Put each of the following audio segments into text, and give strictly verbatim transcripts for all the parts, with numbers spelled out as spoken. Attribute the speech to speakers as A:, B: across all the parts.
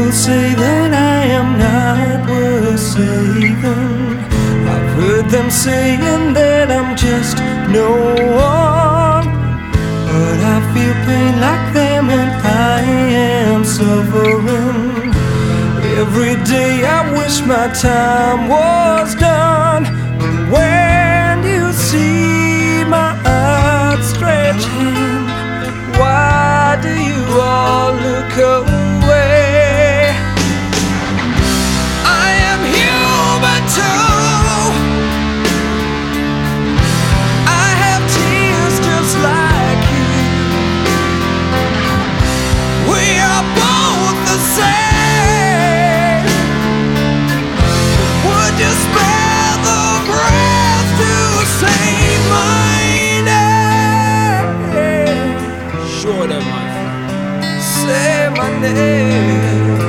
A: People say that I am not worth saving. I've heard them saying that I'm just no one, but I feel pain like them and I am suffering. Every day I wish my time was done, but when you see my outstretched hand, why do you all look away? I am human too. I have tears just like you. We are both the same. Would you spare the breath to say my name? Sure that my friend. Say my name.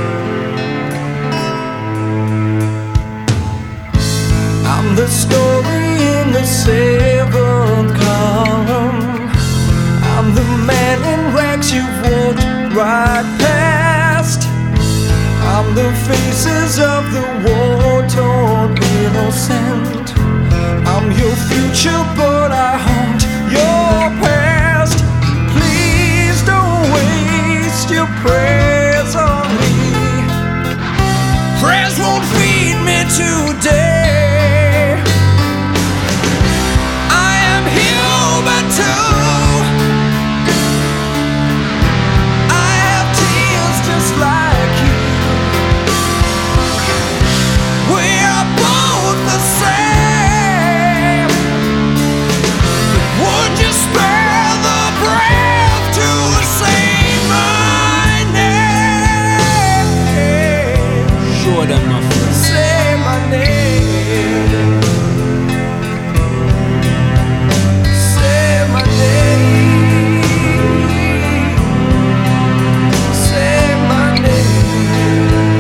A: I'm the story in the seventh column. I'm the man in rags you've walked right past. I'm the faces of the war-torn innocent. I'm your future, but I haunt your past. Please don't waste your prayers on me. Prayers won't feed me today. I am human too. I have tears just like you. We are both the same. Would you spare the breath to say my name? Sure that my friend. Say my name. Say my name. Say my name.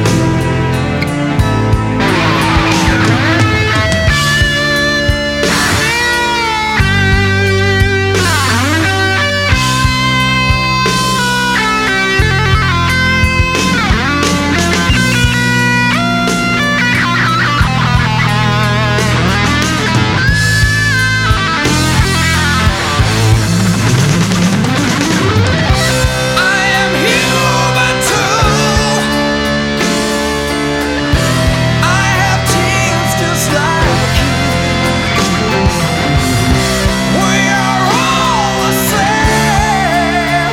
A: I am human too. I have tears just like you. We are all the same.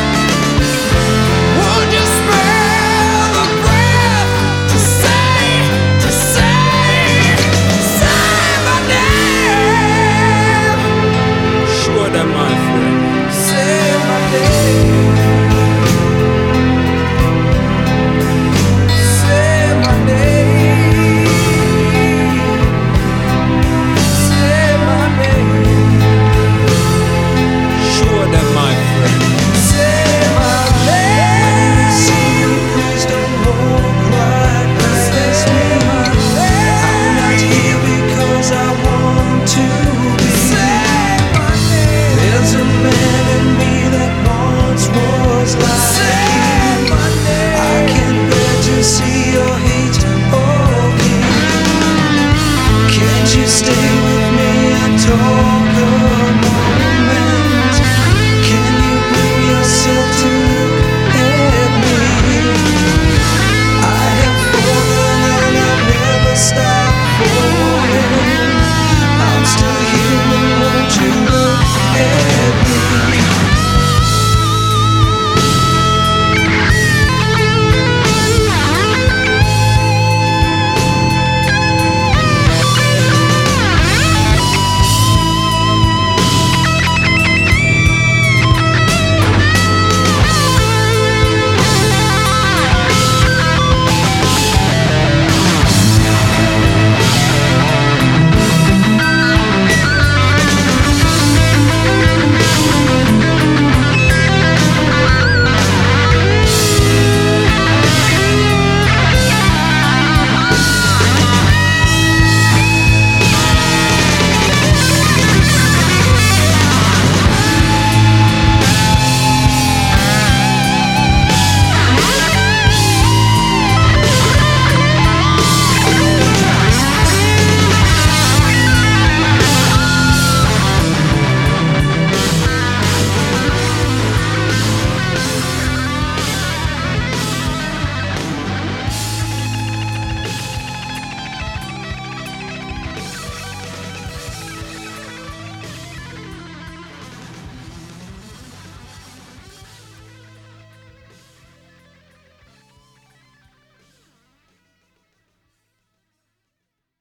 A: Would you spare the breath to say, to say, say my name? Sure that my friend. Say my name. Say my name. Say my name. Sure that my friend. Say my name. Please don't walk like that. Say my name. I'm not here because I want to be. Say my name. There's a man in me that once was like